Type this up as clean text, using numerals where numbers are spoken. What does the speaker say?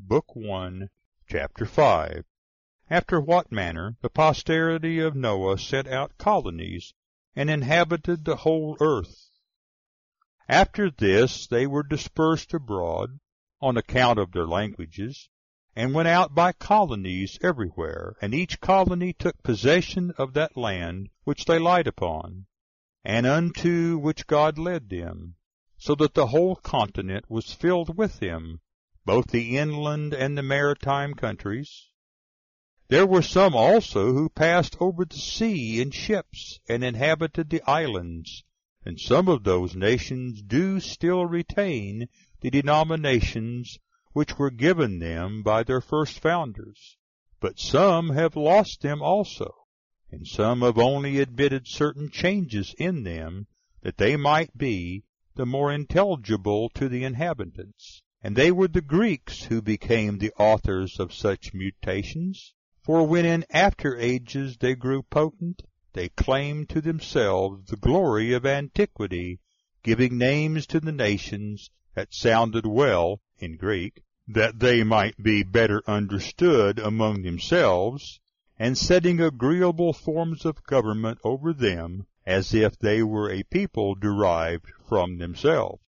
Book 1, Chapter 5. After what manner the posterity of Noah sent out colonies, and inhabited the whole earth. After this they were dispersed abroad, on account of their languages, and went out by colonies everywhere, and each colony took possession of that land which they light upon, and unto which God led them, so that the whole continent was filled with them, both the inland and the maritime countries. There were some also who passed over the sea in ships, and inhabited the islands, and some of those nations do still retain the denominations which were given them by their first founders, but some have lost them also, and some have only admitted certain changes in them, that they might be the more intelligible to the inhabitants. And they were the Greeks who became the authors of such mutations. For when in after ages they grew potent, they claimed to themselves the glory of antiquity, giving names to the nations that sounded well in Greek, that they might be better understood among themselves, and setting agreeable forms of government over them, as if they were a people derived from themselves.